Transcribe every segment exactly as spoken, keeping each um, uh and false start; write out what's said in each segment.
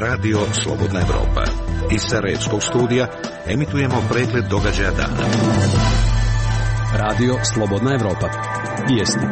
Radio Slobodna Evropa. Iz Sarajevskog studija emitujemo pregled događaja dana. Radio Slobodna Evropa. Vijesti.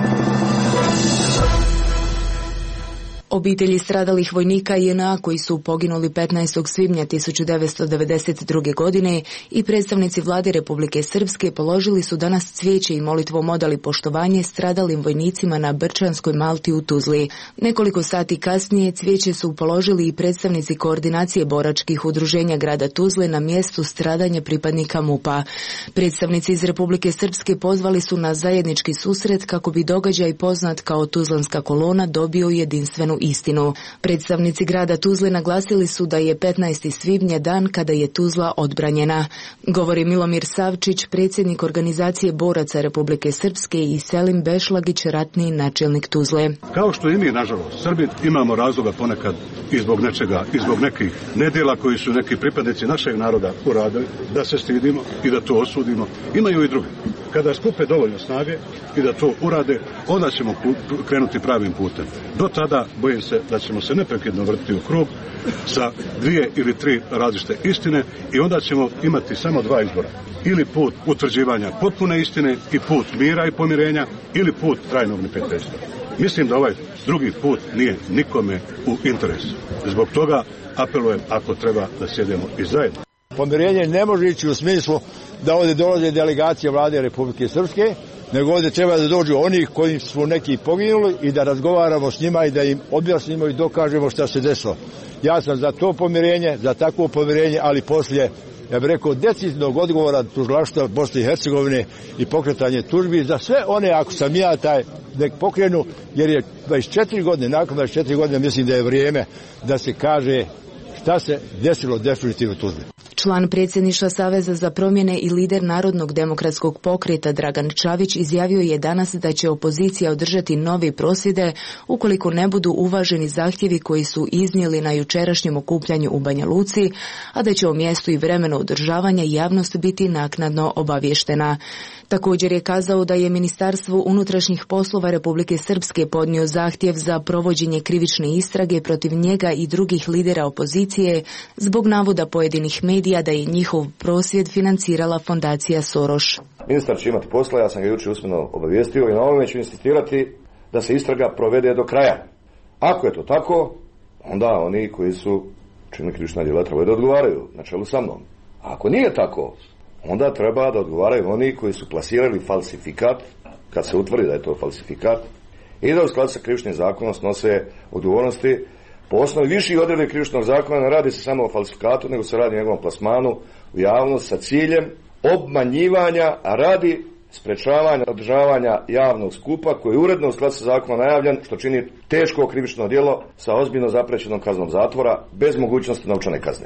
Obitelji stradalih vojnika J N A koji su poginuli petnaestog svibnja tisuću devetsto devedeset druge. godine i predstavnici vlade Republike Srpske položili su danas cvijeće i molitvom odali poštovanje stradalim vojnicima na Brčanskoj Malti u Tuzli. Nekoliko sati kasnije cvijeće su položili i predstavnici koordinacije boračkih udruženja grada Tuzle na mjestu stradanja pripadnika M U P-a. Predstavnici iz Republike Srpske pozvali su na zajednički susret kako bi događaj poznat kao Tuzlanska kolona dobio jedinstvenu istinu. Predstavnici grada Tuzle naglasili su da je petnaesti svibnja dan kada je Tuzla odbranjena. Govori Milomir Savčić, predsjednik organizacije boraca Republike Srpske, i Selim Bešlagić, ratni načelnik Tuzle. Kao što i mi, nažalost, Srbi, imamo razloga ponekad i zbog nečega, i zbog nekih nedjela koji su neki pripadnici našeg naroda uradili, da se stidimo i da to osudimo. Imaju i drugi. Kada skupe dovoljno snage i da to urade, onda ćemo krenuti pravim putem. Do tada bojim se da ćemo se neprekidno vrtiti u krug sa dvije ili tri različite istine i onda ćemo imati samo dva izbora. Ili put utvrđivanja potpune istine i put mira i pomirenja, ili put trajnog neprijateljstva. Mislim da ovaj drugi put nije nikome u interesu. Zbog toga apelujem, ako treba, da sjedemo i zajedno. Pomirenje ne može ići u smislu da ovdje dolaze delegacije vlade Republike Srpske, nego ovdje treba da dođu oni koji su neki poginuli i da razgovaramo s njima i da im objasnimo i dokažemo šta se desilo. Ja sam za to pomirenje, za takvo pomirenje, ali poslije, ja bih rekao, decidnog odgovora tužilaštva Bosne i Hercegovine i pokretanje tužbi za sve one, ako sam ja taj, nek pokrenu, jer je dvadeset četiri godine, nakon dvadeset četiri godine mislim da je vrijeme da se kaže šta se desilo definitivno u Tuzli. Član predsjedništva Saveza za promjene i lider Narodnog demokratskog pokreta Dragan Čavić izjavio je danas da će opozicija održati nove prosvjede ukoliko ne budu uvaženi zahtjevi koji su iznijeli na jučerašnjem okupljanju u Banja Luci, a da će o mjestu i vremenu održavanja javnost biti naknadno obavještena. Također je kazao da je Ministarstvo unutrašnjih poslova Republike Srpske podnio zahtjev za provođenje krivične istrage protiv njega i drugih lidera opozicije zbog navoda pojedinih medija da je njihov prosvjed financirala fondacija Soros. Ministar će imati posla, ja sam ga jučer usmeno obavijestio i na ovome ću insistirati da se istraga provede do kraja. Ako je to tako, onda oni koji su činili krivična djela trebaju da odgovaraju na čelu sa mnom. A ako nije tako, onda treba da odgovaraju oni koji su plasirali falsifikat, kad se utvrdi da je to falsifikat, i da u skladu sa krivičnim zakonom snose odgovornosti. Po osnovi viših odredbi krivičnog zakona ne radi se samo o falsifikatu, nego se radi o njegovom plasmanu u javnost sa ciljem obmanjivanja, a radi sprečavanja održavanja javnog skupa koji je uredno u skladu sa zakonom najavljen, što čini teško krivično djelo sa ozbiljno zaprećenom kaznom zatvora bez mogućnosti novčane kazne.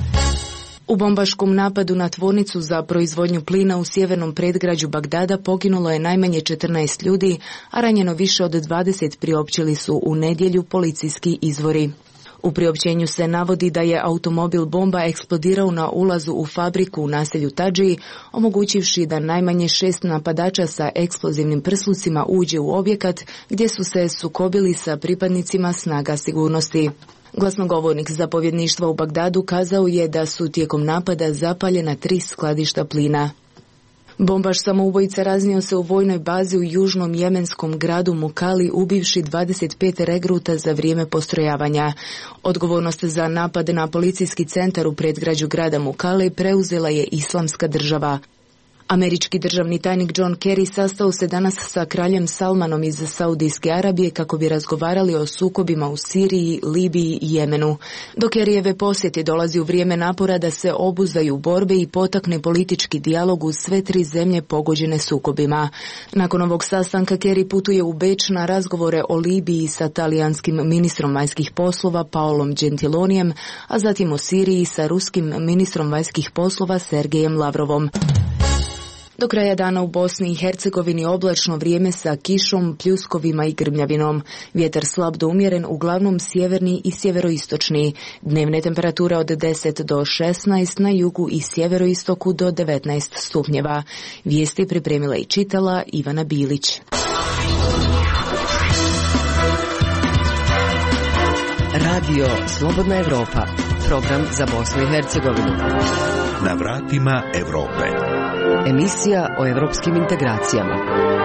U bombaškom napadu na tvornicu za proizvodnju plina u sjevernom predgrađu Bagdada poginulo je najmanje četrnaest ljudi, a ranjeno više od dvadeset, priopćili su u nedjelju policijski izvori. U priopćenju se navodi da je automobil bomba eksplodirao na ulazu u fabriku u naselju Tadži, omogućivši da najmanje šest napadača sa eksplozivnim prslucima uđe u objekat gdje su se sukobili sa pripadnicima snaga sigurnosti. Glasnogovornik zapovjedništva u Bagdadu kazao je da su tijekom napada zapaljena tri skladišta plina. Bombaš samoubojica raznio se u vojnoj bazi u južnom jemenskom gradu Mukali, ubivši dvadeset pet regruta za vrijeme postrojavanja. Odgovornost za napad na policijski centar u predgrađu grada Mukali preuzela je Islamska država. Američki državni tajnik John Kerry sastao se danas sa kraljem Salmanom iz Saudijske Arabije kako bi razgovarali o sukobima u Siriji, Libiji i Jemenu. Do Kerryjeve posjete dolazi u vrijeme napora da se obuzdaju borbe i potakne politički dijalog uz sve tri zemlje pogođene sukobima. Nakon ovog sastanka Kerry putuje u Beč na razgovore o Libiji sa talijanskim ministrom vanjskih poslova Paolom Gentilonijem, a zatim o Siriji sa ruskim ministrom vanjskih poslova Sergejem Lavrovom. Do kraja dana u Bosni i Hercegovini oblačno vrijeme sa kišom, pljuskovima i grmljavinom. Vjetar slab do umjeren, uglavnom sjeverni i sjeveroistočni. Dnevne temperature od deset do šesnaest, na jugu i sjeveroistoku do devetnaest stupnjeva. Vijesti pripremila i čitala Ivana Bilić. Radio Slobodna Evropa, program za Bosnu i Hercegovinu. Na vratima Evrope. Emisija o evropskim integracijama.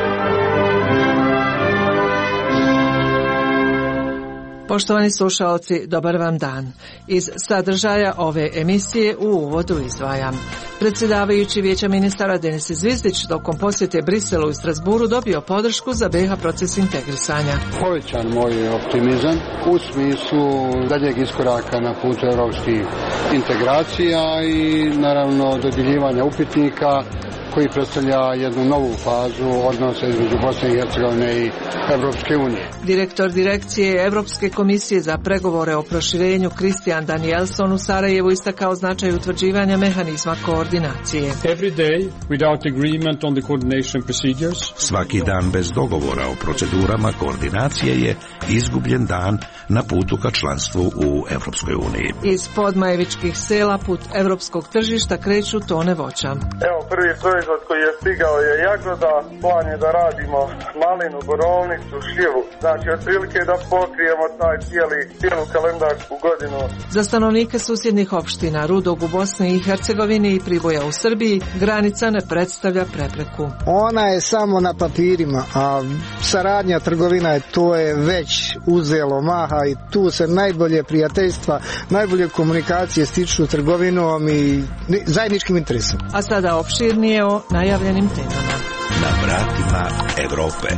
Poštovani slušaoci, dobar vam dan. Iz sadržaja ove emisije u uvodu izdvajam. Predsjedavajući Vijeća ministara Denis Zvizdić tokom posjete Briselu i Strasburu dobio podršku za B iH proces integrisanja. Povećan moj optimizam u smislu daljeg iskoraka na putu evropskih integracija i naravno dodjeljivanja upitnika koji predstavlja jednu novu fazu odnosa između Bosne i Hercegovine i Evropske unije. Direktor direkcije Evropske komisije za pregovore o proširenju Kristijan Danielson u Sarajevu istakao značaj utvrđivanja mehanizma koordinacije. Every day without agreement on the coordination procedures. Svaki dan bez dogovora o procedurama koordinacije je izgubljen dan na putu ka članstvu u Evropskoj uniji. Iz podmajevičkih sela put evropskog tržišta kreću tone voća. Evo prvi proizvod koji je stigao je jagoda, plan je da radimo malinu, borovnicu, šljivu. Znači otprilike da pokrijemo taj cijeli, cijelu kalendarsku godinu. Za stanovnike susjednih opština Rudog u Bosni i Hercegovini i Priboja u Srbiji granica ne predstavlja prepreku. Ona je samo na papirima, a saradnja trgovina je to je već uzelo maha i tu se najbolje prijateljstva, najbolje komunikacije stiču trgovinom i zajedničkim interesom. A sada opširnije o najavljenim temama. Na vratima Evrope.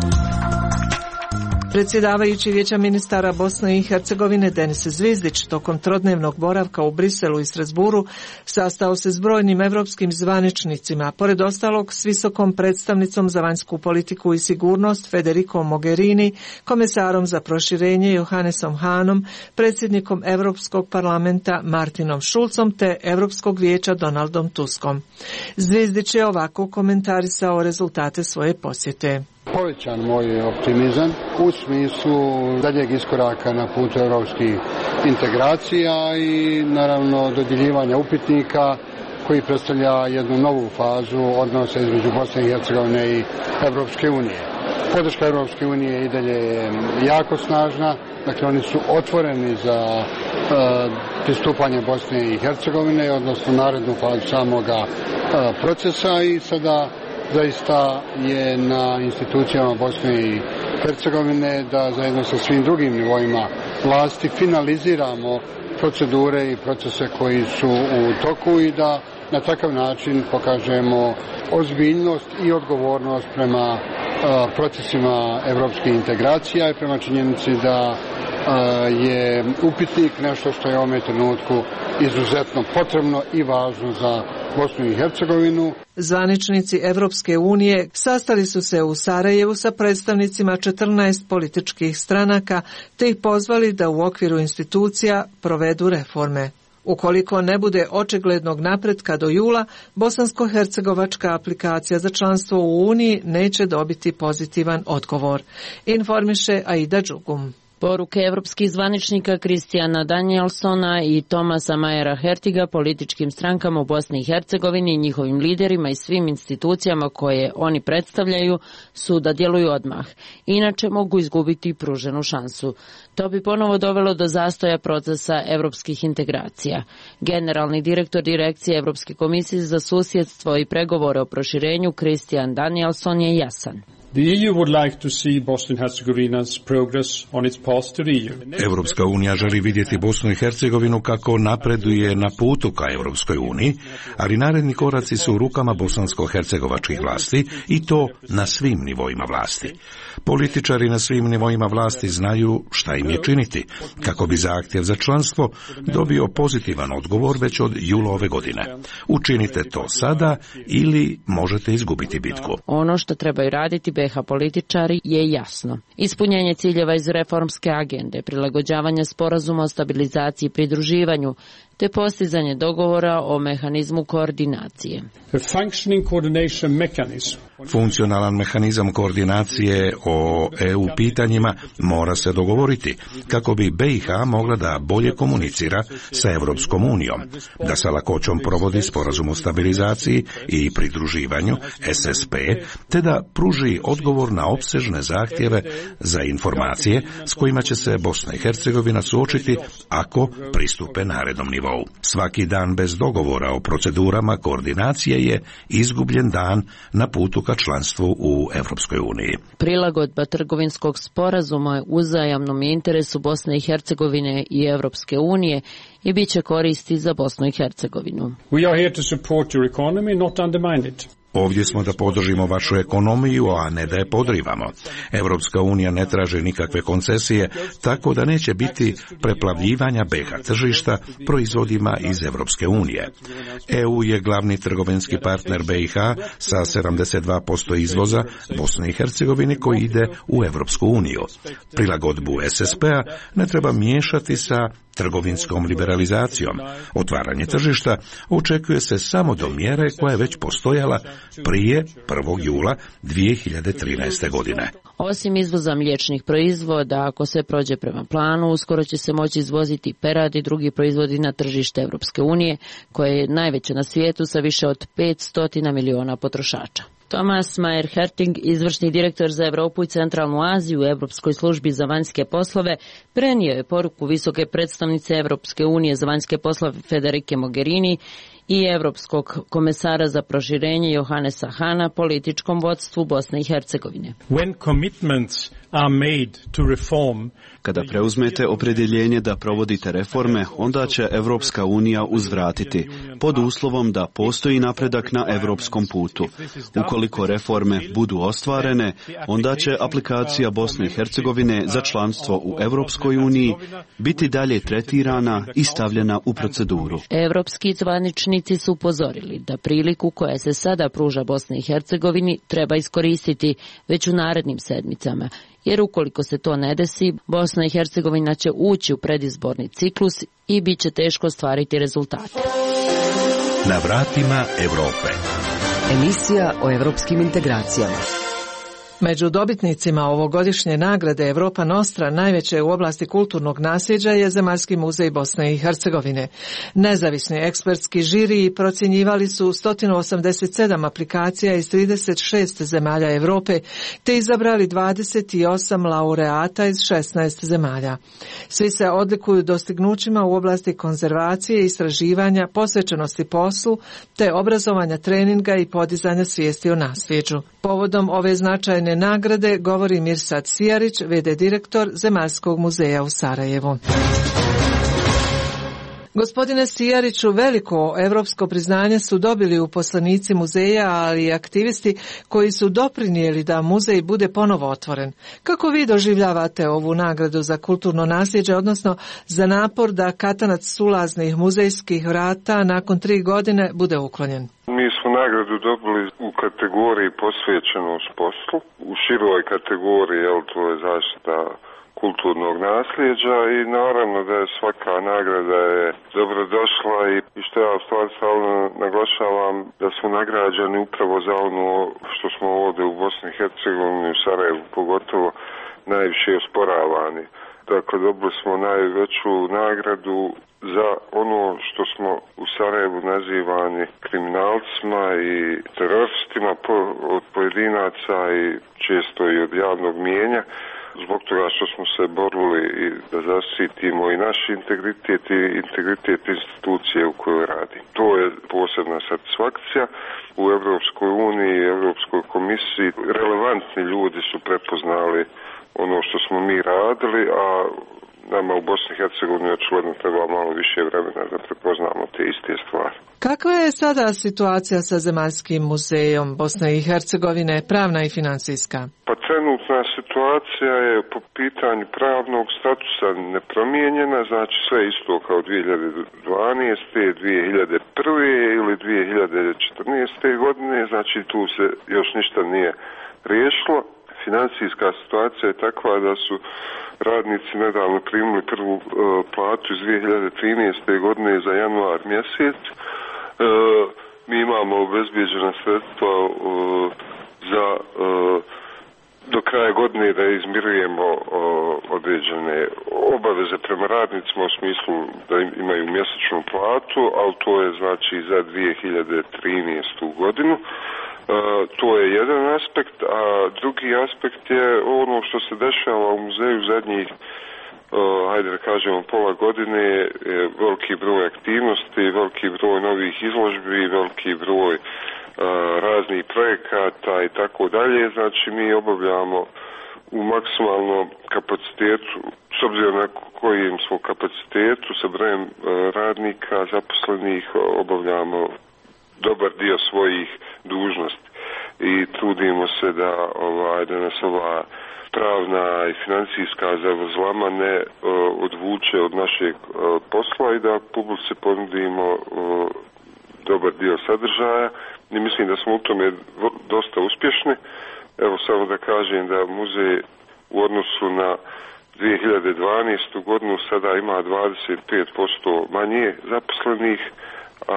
Predsjedavajući Vijeća ministara Bosne i Hercegovine Denis Zvizdić tokom trodnevnog boravka u Briselu i Strasburu sastao se s brojnim evropskim zvaničnicima, pored ostalog s visokom predstavnicom za vanjsku politiku i sigurnost Federikom Mogherini, komesarom za proširenje Johannesom Hahnom, predsjednikom Europskog parlamenta Martinom Schulzom te Europskog vijeća Donaldom Tuskom. Zvizdić je ovako komentarisao rezultate svoje posjete. Povećan moj optimizam u smislu daljeg iskoraka na putu evropskih integracija i naravno dodjeljivanja upitnika koji predstavlja jednu novu fazu odnosa između Bosne i Hercegovine i Evropske unije. Podrška Evropske unije i dalje je jako snažna, dakle oni su otvoreni za uh, pristupanje Bosne i Hercegovine, odnosno narednu fazu samoga uh, procesa i sada zaista je na institucijama Bosne i Hercegovine da zajedno sa svim drugim nivoima vlasti finaliziramo procedure i procese koji su u toku i da na takav način pokažemo ozbiljnost i odgovornost prema procesima evropskih integracija i prema činjenici da je upitnik nešto što je u ovom trenutku izuzetno potrebno i važno za Bosnu i Hercegovinu. Zvaničnici Evropske unije sastali su se u Sarajevu sa predstavnicima četrnaest političkih stranaka te ih pozvali da u okviru institucija provedu reforme. Ukoliko ne bude očiglednog napretka do jula, bosansko-hercegovačka aplikacija za članstvo u Uniji neće dobiti pozitivan odgovor, informiše Aida Đugum. Poruke evropskih zvaničnika Kristijana Danielsona i Tomasa Majera Hertiga političkim strankama u Bosni i Hercegovini, njihovim liderima i svim institucijama koje oni predstavljaju su da djeluju odmah. Inače mogu izgubiti pruženu šansu. To bi ponovo dovelo do zastoja procesa evropskih integracija. Generalni direktor direkcije Evropske komisije za susjedstvo i pregovore o proširenju Kristijan Danielson je jasan. The E U would like to see Bosnia and Herzegovina's progress on its path to the E U. Evropska unija želi vidjeti Bosnu i Hercegovinu kako napreduje na putu ka Evropskoj uniji, ali naredni koraci su u rukama bosansko-hercegovačkih vlasti i to na svim nivoima vlasti. Političari na svim nivoima vlasti znaju šta im je činiti, kako bi zahtjev za članstvo dobio pozitivan odgovor već od jula ove godine. Učinite to sada ili možete izgubiti bitku. Ono što trebaju raditi B iH političari je jasno. Ispunjenje ciljeva iz reformske agende, prilagođavanje sporazuma o stabilizaciji i pridruživanju, te postizanje dogovora o mehanizmu koordinacije. A functioning coordination mechanism Funkcionalan mehanizam koordinacije o E U pitanjima mora se dogovoriti kako bi B i H mogla da bolje komunicira sa Europskom unijom, da sa lakoćom provodi sporazum o stabilizaciji i pridruživanju S S P, te da pruži odgovor na opsežne zahtjeve za informacije s kojima će se Bosna i Hercegovina suočiti ako pristupe narednom nivou. Svaki dan bez dogovora o procedurama koordinacije je izgubljen dan na putu ka članstvu u Europskoj uniji. Prilagodba trgovinskog sporazuma u uzajamnom interesu Bosne i Hercegovine i Europske unije i bit će koristi za Bosnu i Hercegovinu. We are here to support your economy, not undermine it. Ovdje smo da podržimo vašu ekonomiju, a ne da je podrivamo. Europska unija ne traži nikakve koncesije, tako da neće biti preplavljivanja B i H tržišta proizvodima iz Europske unije. E U je glavni trgovinski partner B i H sa sedamdeset dva posto izvoza Bosne i Hercegovine koji ide u Europsku uniju. Prilagodbu S S P-a ne treba miješati sa trgovinskom liberalizacijom. Otvaranje tržišta očekuje se samo do mjere koja je već postojala prije prvog jula dvije hiljade trinaeste. godine. Osim izvoza mliječnih proizvoda, ako sve prođe prema planu, uskoro će se moći izvoziti perad i drugi proizvodi na tržište Europske unije, koje je najveće na svijetu sa više od petsto miliona potrošača. Thomas Mayer-Herting, izvršni direktor za Europu i Centralnu Aziju u Europskoj službi za vanjske poslove, prenio je poruku visoke predstavnice Europske unije za vanjske poslove Federike Mogherini i Europskog komesara za proširenje Johannesa Hana političkom vodstvu Bosne i Hercegovine. When commitments are made to reform, kada preuzmete opredjeljenje da provodite reforme, onda će Europska unija uzvratiti, pod uslovom da postoji napredak na europskom putu. Ukoliko reforme budu ostvarene, onda će aplikacija Bosne i Hercegovine za članstvo u Europskoj uniji biti dalje tretirana i stavljena u proceduru. Europski zvaničnici su upozorili da priliku koja se sada pruža Bosni i Hercegovini treba iskoristiti već u narednim sedmicama, jer ukoliko se to ne desi, Bosna i Hercegovina će ući u predizborni ciklus i bit će teško ostvariti rezultate. Na vratima Europe. Emisija o europskim integracijama. Među dobitnicima ovogodišnje nagrade Europa Nostra, najveće u oblasti kulturnog nasljeđa, je Zemaljski muzej Bosne i Hercegovine. Nezavisni ekspertski žiriji procjenjivali su sto osamdeset sedam aplikacija iz trideset šest zemalja Europe, te izabrali dvadeset osam laureata iz šesnaest zemalja. Svi se odlikuju dostignućima u oblasti konzervacije, istraživanja, posvećenosti poslu, te obrazovanja, treninga i podizanja svijesti o nasljeđu. Povodom ove značajne nagrade govori Mirsad Sijarić, ve de direktor Zemaljskog muzeja u Sarajevu. Gospodine Sijariću, veliko europsko priznanje su dobili uposlenici muzeja, ali i aktivisti koji su doprinijeli da muzej bude ponovo otvoren. Kako vi doživljavate ovu nagradu za kulturno nasljeđe, odnosno za napor da katanac sulaznih muzejskih vrata nakon tri godine bude uklonjen? Mi smo nagradu dobili u kategoriji posvećenost poslu, u široj kategoriji, jel, to je zaštita kulturnog nasljeđa, i naravno da je svaka nagrada je dobrodošla, i, i što ja u stvari stalno naglašavam, da smo nagrađeni upravo za ono što smo ovdje u Bosni i Hercegovini, u Sarajevu pogotovo, najviše osporavani. Dakle, dobili smo najveću nagradu za ono što smo u Sarajevu nazivani kriminalcima i teroristima po, od pojedinaca i često i od javnog mijenja, zbog toga što smo se borili i da zaštitimo i naš integritet i integritet institucije u kojoj radi. To je posebna satisfakcija. U Europskoj uniji i Europskoj komisiji relevantni ljudi su prepoznali ono što smo mi radili, a nama u Bosni i Hercegovini očigledno treba malo više vremena da prepoznamo te iste stvari. Kakva je sada situacija sa Zemaljskim muzejom Bosne i Hercegovine, pravna i financijska? Pa trenutna situacija je po pitanju pravnog statusa nepromijenjena, znači sve isto kao dvije hiljade dvanaeste. dvije hiljade prve. ili dvije hiljade četrnaeste. godine, znači tu se još ništa nije riješilo. Financijska situacija je takva da su radnici nedavno primili prvu uh, platu iz dvije hiljade trinaeste. godine za januar mjesec. Uh, mi imamo obezbijeđena sredstva uh, obaveze prema radnicima u smislu da imaju mjesečnu platu, ali to je znači za dvije hiljade trinaestu godinu. Uh, to je jedan aspekt, a drugi aspekt je ono što se dešava u muzeju zadnjih, uh, hajde da kažemo, pola godine, je veliki broj aktivnosti, veliki broj novih izložbi, veliki broj uh, raznih projekata i tako dalje. Znači mi obavljamo u maksimalnom kapacitetu, s obzirom na kojim smo kapacitetu, sa brojem uh, radnika, zaposlenih, obavljamo dobar dio svojih dužnosti i trudimo se da, ovaj, da nas ova pravna i financijska zavrzlama ne uh, odvuče od našeg uh, posla i da publici ponudimo uh, dobar dio sadržaja i mislim da smo u tome dosta uspješni. Evo samo da kažem da muzej u odnosu na dvije hiljade dvanaestu godinu sada ima dvadeset pet posto manje zaposlenih, a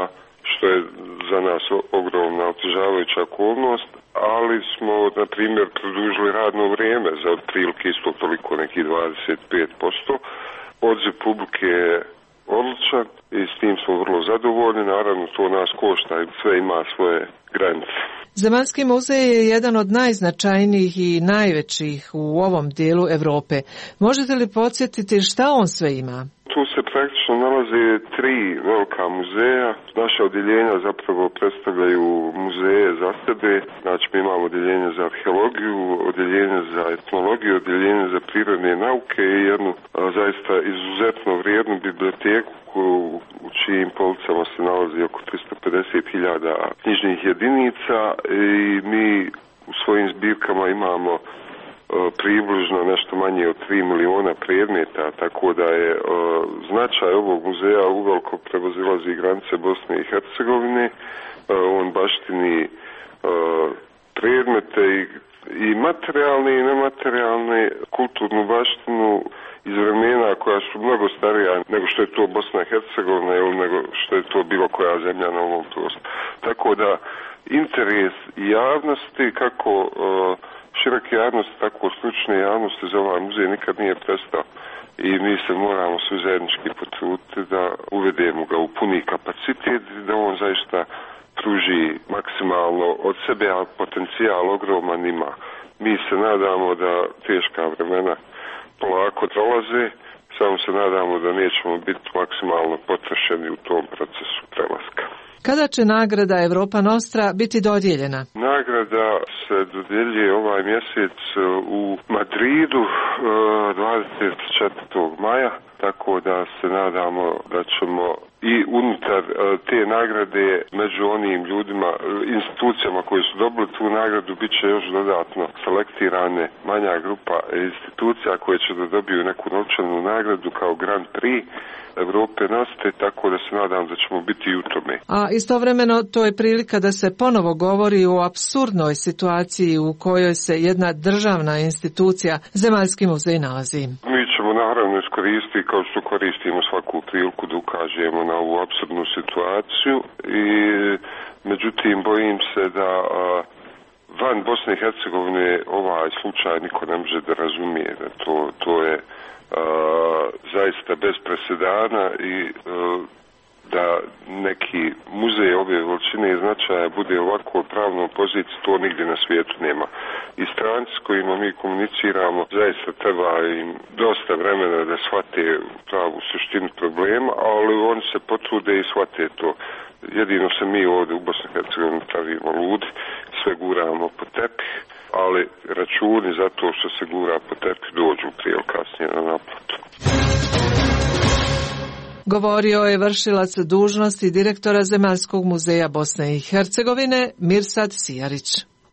što je za nas ogromna otežavajuća okolnost, ali smo, na primjer, produžili radno vrijeme za otprilike isto toliko, neki dvadeset pet posto. Odziv publike je odličan i s tim smo vrlo zadovoljni. Naravno, to nas košta i sve ima svoje granice. Zemaljski muzej je jedan od najznačajnijih i najvećih u ovom dijelu Europe. Možete li podsjetiti šta on sve ima? Tu se praktično nalaze tri velika muzeja. Naša odjeljenja zapravo predstavljaju muzeje za sebe. Znači mi imamo odjeljenje za arheologiju, odjeljenje za etnologiju, odjeljenje za prirodne nauke i jednu a, zaista izuzetno vrijednu biblioteku u čijim policama se nalazi oko tristo pedeset hiljada knjižnih jedinica i mi u svojim zbirkama imamo približno nešto manje od tri miliona predmeta, tako da je uh, značaj ovog muzeja uveliko prevazilazi granice Bosne i Hercegovine. Uh, on baštini uh, predmete i, i materijalne i nematerijalne, kulturnu baštinu iz vremena koja su mnogo starija nego što je to Bosna i Hercegovina ili nego što je to bilo koja zemlja na ovom prostoru. Tako da interes javnosti kako uh, široke javnosti, tako stručne javnosti za ovaj muzej nikad nije prestao i mi se moramo svi zajednički potruditi da uvedemo ga u puni kapacitet i da on zaista pruži maksimalno od sebe, a potencijal ogroman ima. Mi se nadamo da teška vremena polako dolaze, samo se nadamo da nećemo biti maksimalno potrošeni u tom procesu prelaska. Kada će nagrada Europa Nostra biti dodijeljena? Nagrada se dodjeljuje ovaj mjesec u Madridu dvadeset četvrtog maja, tako da se nadamo da ćemo i unutar te nagrade među onim ljudima, institucijama koji su dobili tu nagradu, bit će još dodatno selektirane manja grupa institucija koje će da dobiju neku novčanu nagradu kao Grand Prix Europe Nostre, tako da se nadam da ćemo biti i u tome. A istovremeno to je prilika da se ponovo govori o apsurdnoj situaciji u kojoj se jedna državna institucija, Zemaljski muzej, nalazi. Mi ćemo naravno iskoristiti, kao što koristimo svaku priliku, da ukažemo na ovu apsurdnu situaciju i međutim bojim se da a, van Bosne i Hercegovine ovaj slučaj niko ne može da razumije, da to, to je Uh, zaista bez presedana i uh, da neki muzej ove veličine i značaja bude ovako u pravnom poziciji, to nigdje na svijetu nema. I stranci s kojima mi komuniciramo zaista treba im dosta vremena da shvate pravu suštinu problema, ali oni se potrude i shvate to. Jedino se mi ovdje u Bosni i Hercegovini pravimo ludi, sve guramo po tepih, ali računi za to što se gura po tepih dođu prije ili kasnije na naplatu. Govorio je vršilac dužnosti direktora Zemaljskog muzeja Bosne i Hercegovine Mirsad Sijarić.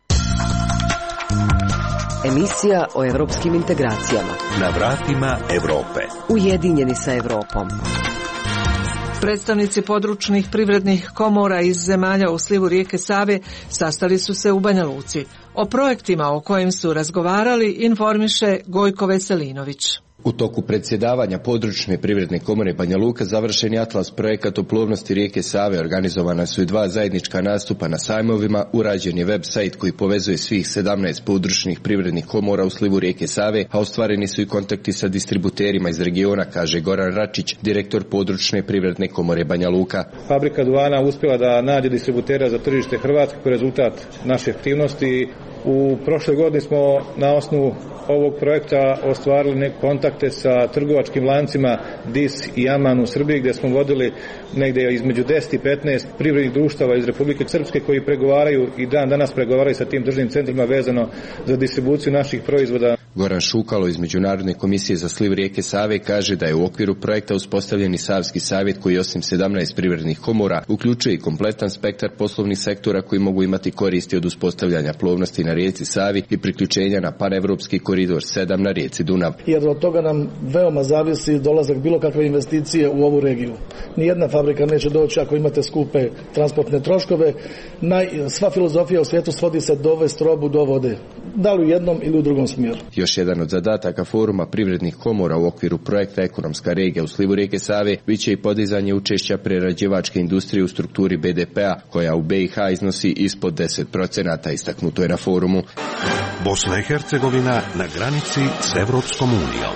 Emisija o evropskim integracijama. Na vratima Europe. Ujedinjeni sa Europom. Predstavnici područnih privrednih komora iz zemalja u slivu rijeke Save sastali su se u Banja Luci. O projektima o kojim su razgovarali informiše Gojko Veselinović. U toku predsjedavanja područne privredne komore Banja Luka završen je atlas projekat o plovnosti rijeke Save, organizovana su i dva zajednička nastupa na sajmovima, urađen je web sajt koji povezuje svih sedamnaest područnih privrednih komora u slivu rijeke Save, a ostvareni su i kontakti sa distributerima iz regiona, kaže Goran Račić, direktor područne privredne komore Banja Luka. Fabrika duvana uspjela da nađe distributera za tržište Hrvatske kao rezultat naše aktivnosti. U prošloj godini smo na osnovu ovog projekta ostvarili neke kontakte sa trgovačkim lancima D I S i Aman u Srbiji, gdje smo vodili negdje između deset i petnaest privrednih društava iz Republike Srpske koji pregovaraju i dan danas pregovaraju sa tim državnim centrima vezano za distribuciju naših proizvoda. Goran Šukalo iz Međunarodne komisije za sliv rijeke Save kaže da je u okviru projekta uspostavljen i Savski savjet koji osim sedamnaest privrednih komora uključuje i kompletan spektar poslovnih sektora koji mogu imati koristi od uspostavljanja plovnosti na rijeci Savi i priključenja na panevropski koridor sedam na rijeci Dunav. Jer od toga nam veoma zavisi dolazak bilo kakve investicije u ovu regiju. Nijedna fabrika neće doći ako imate skupe transportne troškove. Naj, sva filozofija u svijetu svodi se dovesti robu do vode. Da li u jednom ili u drugom smjeru. Još jedan od zadataka foruma privrednih komora u okviru projekta Ekonomska regija u slivu rijeke Save biće i podizanje učešća prerađivačke industrije u strukturi B D P-a koja u B i H iznosi ispod deset procenata, istaknuto je na forumu. Bosna i Hercegovina na granici s Evropskom unijom.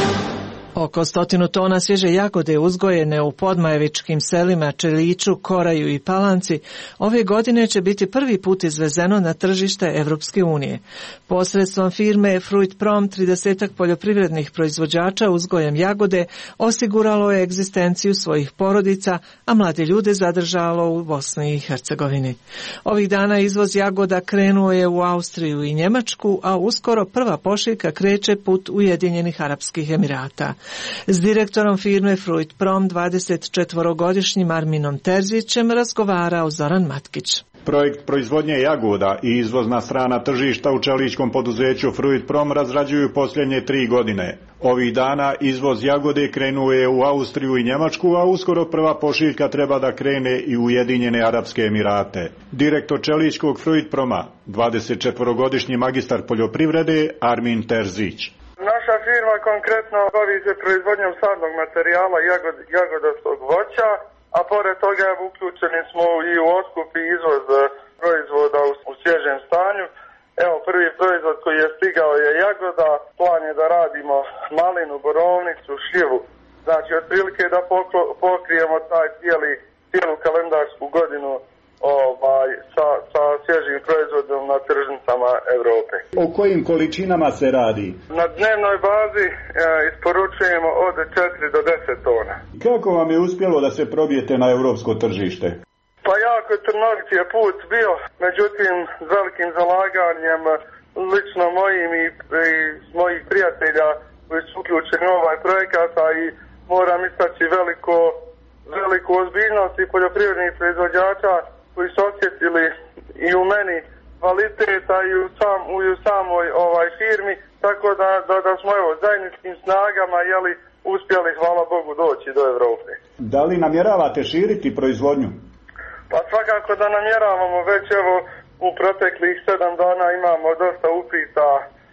Oko stotinu tona svježe jagode uzgojene u podmajevičkim selima Čeliću, Koraju i Palanci ove godine će biti prvi put izvezeno na tržište Evropske unije. Posredstvom firme Fruitprom tridesetak poljoprivrednih proizvođača uzgojem jagode osiguralo je egzistenciju svojih porodica, a mlade ljude zadržalo u Bosni i Hercegovini. Ovih dana izvoz jagoda krenuo je u Austriju i Njemačku, a uskoro prva pošiljka kreće put Ujedinjenih Arapskih Emirata. S direktorom firme Fruitprom dvadesetčetvorogodišnjim Arminom Terzićem razgovarao Zoran Matkić. Projekt proizvodnje jagoda i izvozna strana tržišta u čeličkom poduzeću Fruitprom razrađuju posljednje tri godine. Ovih dana izvoz jagode krenuo je u Austriju i Njemačku, a uskoro prva pošiljka treba da krene i u Ujedinjene Arapske Emirate. Direktor čeličkog Fruitproma, dvadesetčetvorogodišnji magistar poljoprivrede Armin Terzić. Naša firma konkretno bavi se proizvodnjom sadnog materijala jagod, jagodastog voća, a pored toga uključeni smo i u otkup i izvoz proizvoda u, u svježem stanju. Evo, prvi proizvod koji je stigao je jagoda, plan je da radimo malinu, borovnicu, šljivu. Znači, otprilike da poklo, pokrijemo taj cijeli, cijelu kalendarsku godinu ovaj, sa, sa svježim proizvodom na tržnicama Europe. O kojim količinama se radi? Na dnevnoj bazi e, isporučujemo od četiri do deset tona. Kako vam je uspjelo da se probijete na europsko tržište? Pa jako trnovit je put bio, međutim s velikim zalaganjem lično mojim i, i mojih prijatelja koji su uključeni u ovaj projekat, a i moram istaći veliko, veliku ozbiljnost i poljoprivrednih proizvođača koji su osjetili i u meni kvaliteta i u, sam, i u samoj ovaj firmi, tako da, da, da smo evo zajedničkim snagama jeli, uspjeli, hvala Bogu, doći do Europe. Da li namjeravate širiti proizvodnju? Pa svakako da namjeravamo, već evo u proteklih sedam dana imamo dosta upita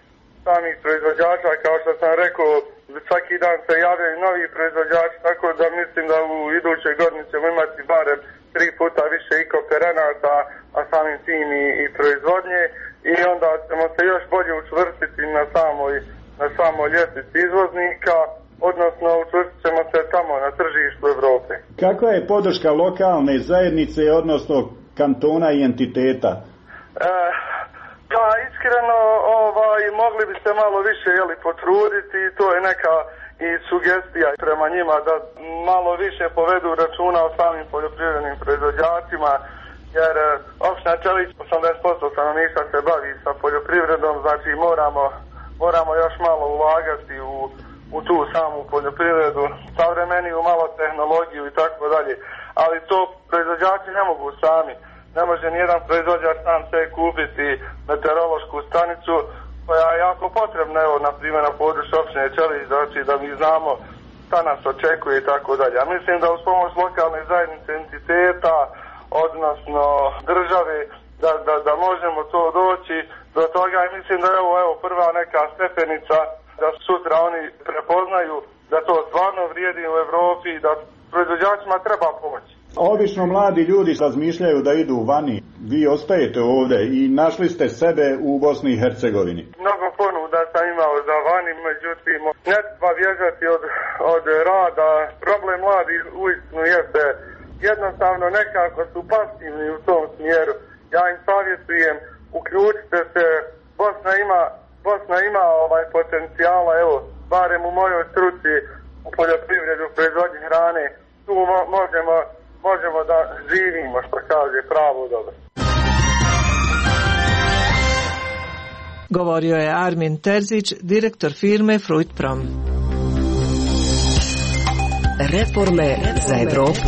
samih proizvođača, kao što sam rekao, svaki dan se javljaju novi proizvođači, tako da mislim da u idućoj godini ćemo imati barem tri puta više i kooperanata, a samim tim i, i proizvodnje, i onda ćemo se još bolje učvrstiti na samoj, na samoj ljestvici izvoznika, odnosno učvrstit ćemo se tamo na tržištu Europe. Kakva je podrška lokalne zajednice, odnosno kantona i entiteta? E, pa iskreno ovaj, mogli bi se malo više jeli, potruditi, to je neka i sugestija prema njima da malo više povedu računa o samim poljoprivrednim proizvođačima, jer opština Čelić osamdeset posto stanovništva se bavi sa poljoprivredom, znači moramo, moramo još malo ulagati u, u tu samu poljoprivredu, savremeniju malo tehnologiju i tako dalje, ali to proizvođači ne mogu sami. Ne može nijedan proizvođač sam se kupiti meteorološku stanicu koja je jako potrebna, evo, na primjer, na području opštine Čelić, znači da mi znamo šta nas očekuje i tako dalje. A mislim da uz pomoć lokalne zajednice, entiteta, odnosno države, da, da, da možemo to doći do toga, i mislim da je ovo evo, prva neka stepenica da sutra oni prepoznaju da to stvarno vrijedi u Europi i da proizvođačima treba pomoći. Obično mladi ljudi razmišljaju da idu vani. Vi ostajete ovdje i našli ste sebe u Bosni i Hercegovini. Mnogo ponuda sam imao za vani, međutim, ne treba bježati od, od rada. Problem mladih uistinu jeste jednostavno nekako su pasivni u tom smjeru. Ja im savjetujem, uključite se, Bosna ima, Bosna ima ovaj potencijala, evo, barem u mojoj struci, u poljoprivredu, proizvodnji hrane, tu mo- možemo, možemo da živimo, što kaže, pravo dobro. Govorio je Armin Terzić, direktor firme Fruitprom. Reforme za Evropu.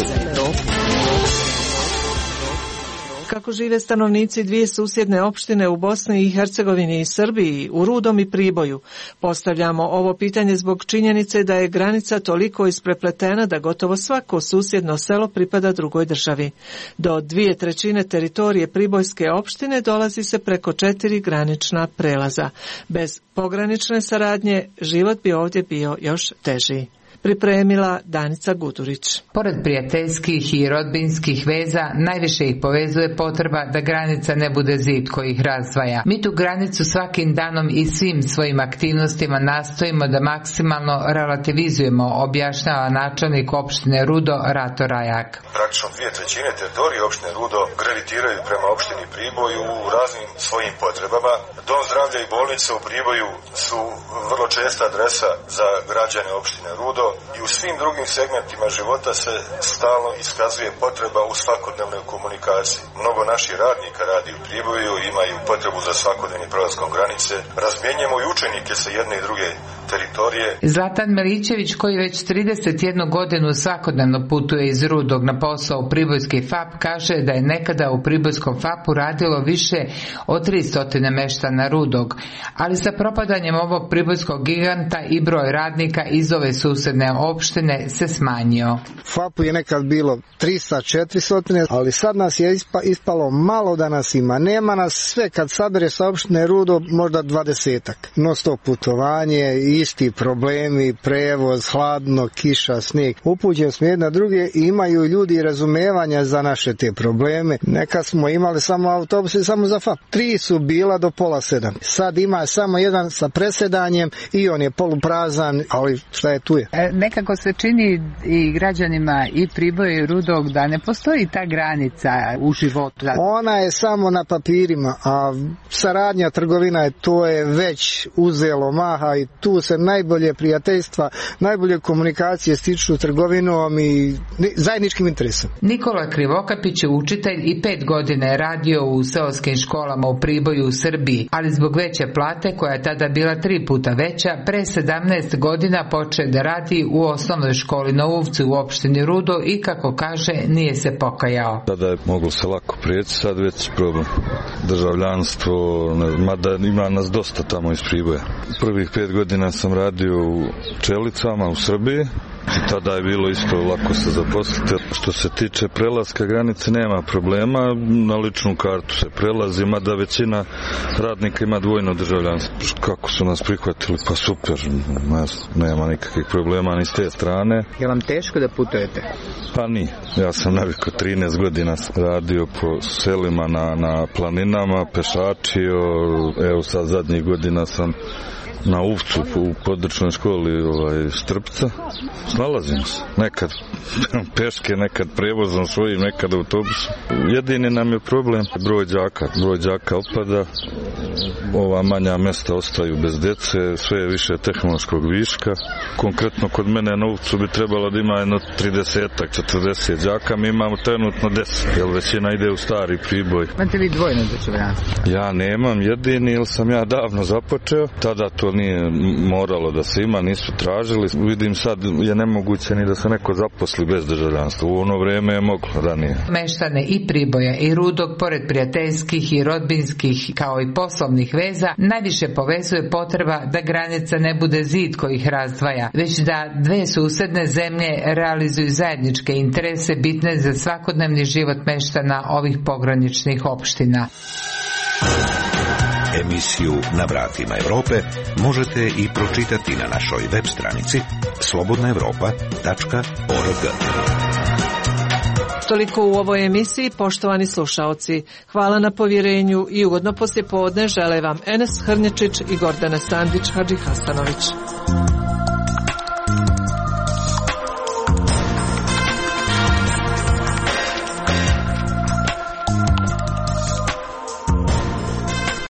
Kako žive stanovnici dvije susjedne opštine u Bosni i Hercegovini i Srbiji, u Rudom i Priboju? Postavljamo ovo pitanje zbog činjenice da je granica toliko isprepletena da gotovo svako susjedno selo pripada drugoj državi. Do dvije trećine teritorije Pribojske opštine dolazi se preko četiri granična prelaza. Bez pogranične saradnje život bi ovdje bio još teži. Pripremila Danica Gudurić. Pored prijateljskih i rodbinskih veza, najviše ih povezuje potreba da granica ne bude zid koji ih razdvaja. Mi tu granicu svakim danom i svim svojim aktivnostima nastojimo da maksimalno relativizujemo, objašnjava načelnik opštine Rudo Rato Rajak. Praktično dvije trećine teritorije opštine Rudo gravitiraju prema opštini Priboju u raznim svojim potrebama. Dom zdravlja i bolnica u Priboju su vrlo česta adresa za građane opštine Rudo. I u svim drugim segmentima života se stalno iskazuje potreba u svakodnevnoj komunikaciji. Mnogo naših radnika radi u Priboju, imaju potrebu za svakodnevni prelaskom granice. Razmjenjujemo i učenike sa jedne i druge teritorije. Zlatan Milićević, koji već trideset jednu godinu svakodnevno putuje iz Rudog na posao u Pribojski F A P, kaže da je nekada u Pribojskom F A P-u radilo više od tristo meštana Rudog, ali sa propadanjem ovog pribojskog giganta i broj radnika iz ove susjedne opštine se smanjio. F A P-u je nekad bilo tristo četiristo, ali sad nas je ispa, ispalo malo da nas ima. Nema nas sve, kad sabere sa opštine Rudo možda dvadesetak. Non stop putovanje, isti problemi, prevoz, hladno, kiša, snijeg. Upućeni smo jedna druge i imaju ljudi razumevanja za naše te probleme. Nekad smo imali samo autobuse samo za F A P. Tri su bila do pola sedam. Sad ima samo jedan sa presedanjem i on je poluprazan, ali šta je tu je. E, nekako se čini i građanima i Priboja i Rudog da ne postoji ta granica u životu. Ona je samo na papirima, a saradnja, trgovina je to je već uzelo maha i tu se najbolje prijateljstva, najbolje komunikacije stiču trgovinom i zajedničkim interesom. Nikola Krivokapić je učitelj i pet godina je radio u seoskim školama u Priboju u Srbiji, ali zbog veće plate, koja je tada bila tri puta veća, pre sedamnaest godina počeo da radi u osnovnoj školi na Uvcu u opštini Rudo i, kako kaže, nije se pokajao. Tada je moglo se lako prijeći, sad već problem. Državljanstvo, mada ima nas dosta tamo iz Priboja. Prvih pet godina sam radio u Čelicama u Srbiji. I tada je bilo isto lako se zaposliti. Što se tiče prelaska granice nema problema, na ličnu kartu se prelazi, mada većina radnika ima dvojno državljanstvo. Kako su nas prihvatili? Pa super, nema nikakvih problema ni s te strane. Je vam teško da putujete? Pa nije, ja sam navikao trinaest godina radio po selima na, na planinama, pešačio, evo sad zadnjih godina sam na Uvcu u područnoj školi ovaj, Štrpca. Snalazimo se. Nekad peške, nekad prevozom svojim, nekad autobusom. Jedini nam je problem broj đaka. Broj đaka opada, ova manja mjesta ostaju bez djece, sve je više tehnološkog viška. Konkretno kod mene na Uvcu bi trebalo da ima jedno trideset četrdeset đaka, mi imamo trenutno deset, jer većina ide u stari Priboj. Imate vi dvojno državljanstvo? Ja nemam jedini, jer sam ja davno započeo, tada to nije moralo da se ima, nisu tražili. Vidim sad je nemoguće ni da se neko zaposli bez državljanstva. U ono vrijeme je moglo ranije. Meštane i Priboja i Rudog, pored prijateljskih i rodbinskih kao i poslovnih veza, najviše povezuje potreba da granica ne bude zid koji ih razdvaja, već da dve susedne zemlje realizuju zajedničke interese bitne za svakodnevni život meštana ovih pograničnih opština. emisiju Na vratima Europe možete i pročitati na našoj web stranici slobodna europa tačka org. Toliko u ovoj emisiji, poštovani slušaoci. Hvala na povjerenju i ugodno poslijepodne žele vam Enes Hrnječić i Gordana Sandić Hadži Hasanović.